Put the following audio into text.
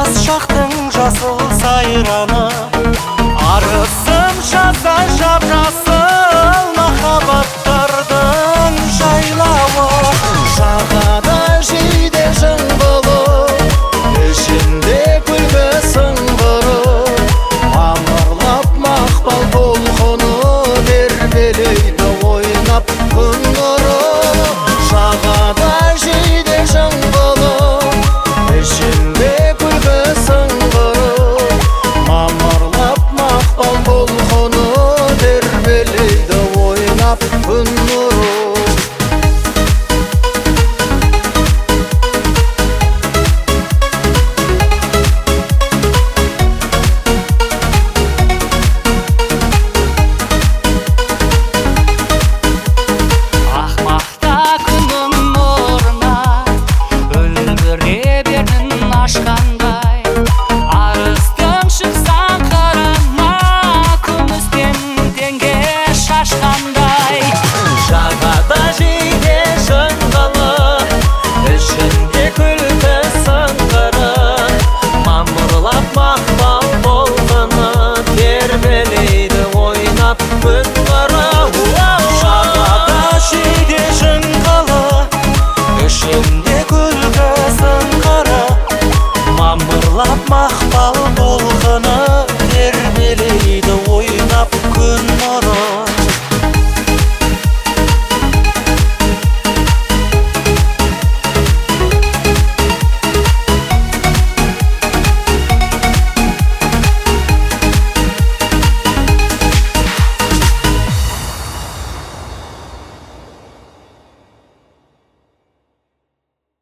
шақтың жасыл сайраны, арысым жазда жапрасыл махаббаттардың жайлауы. Жағада жейде жыңғылы, ішінде күлкі сыңғыры, мамырлап мақпал толқыны тербелейді ойнап күн нұры. Жағада жейде жыңғылы, ішінде күлкі сыңғыры, мамырлап мақпал толқыны тербелейді ойнап күн нұры. Ашқандай арыстың шықсан қырына, күмістен теңге шашқандай. Жағада жейде жыңғылы, ішінде күлкі сыңғыры, мамырлап мақпал толқыны тербелейді ойнап күн нұры. Жағада жейде жыңғылы, ішінде күлкі сыңғыры, мамырлап мақпал толқыны тербелейді ойнап күн нұры.